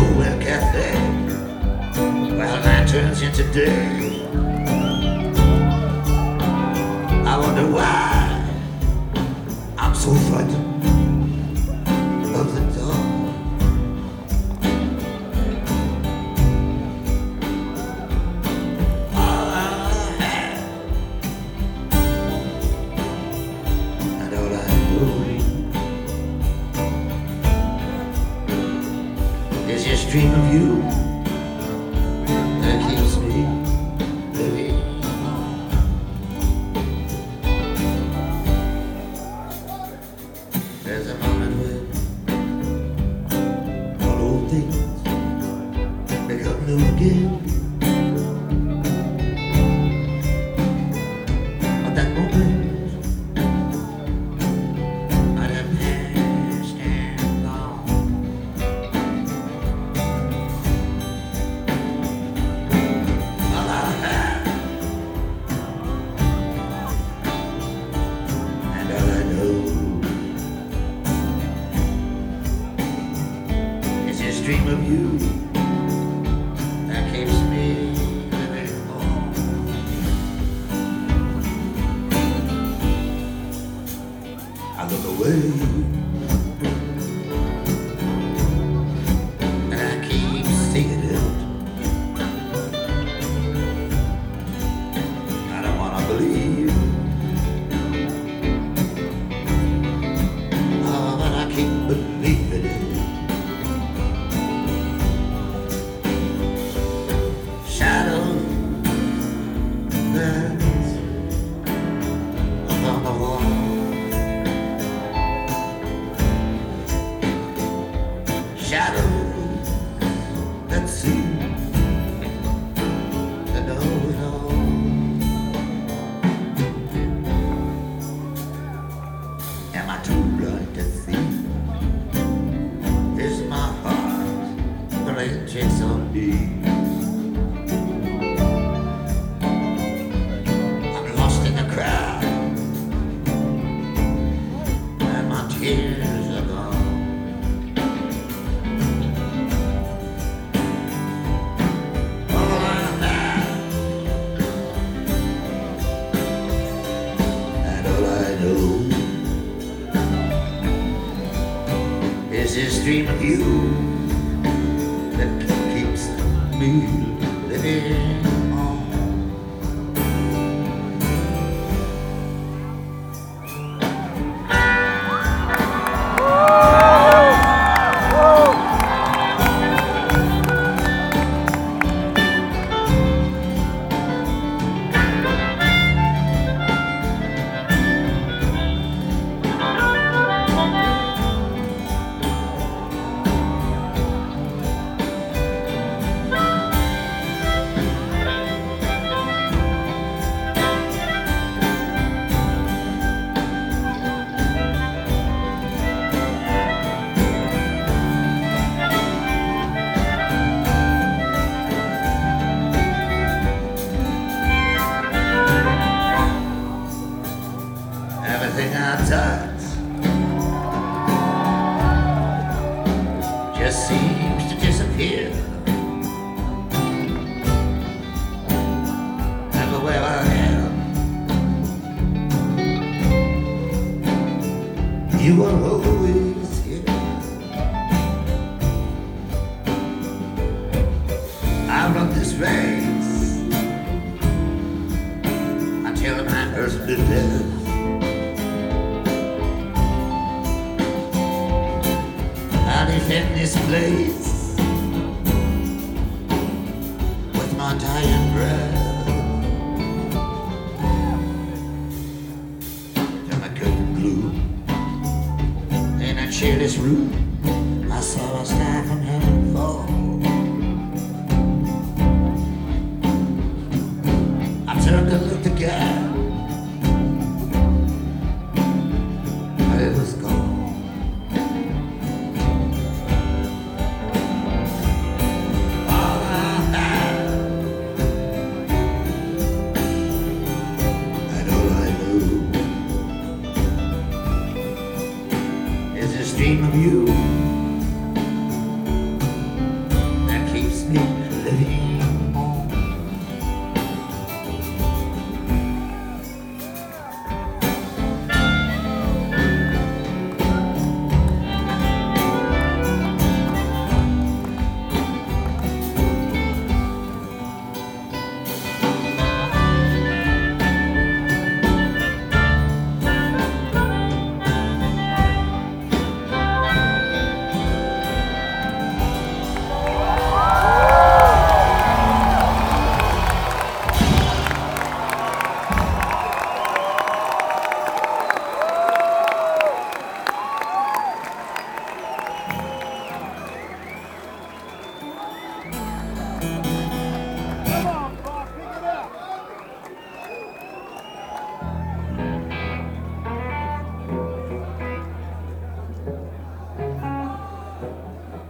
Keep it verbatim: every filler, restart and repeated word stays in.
nowhere cafe. Well, night turns into day. I wonder why I'm so frightened of the dark. All I have and all I know is this dream of you that keeps me living. There's a moment when all old things become new again. But that moment might have passed and gone. All I have and all I know dream of you that keeps me living on. I look away and I keep seeing it. I don't wanna believe, oh, but I keep believing it. Shadows that's upon the wall. Shadows that seem to know it all. Am I too blind to see? Is my heart playing tricks on me? Years ago, all I have and all I know is this dream of you that keeps me living on. Everything I touch just seems to disappear. Everywhere I am, you are always here. I run this race until my earthly death. I defend this place with my dying breath. Till my curtain glue in a cheerless room, I saw a star from heaven fall. I turned to look again, but it was gone. feet.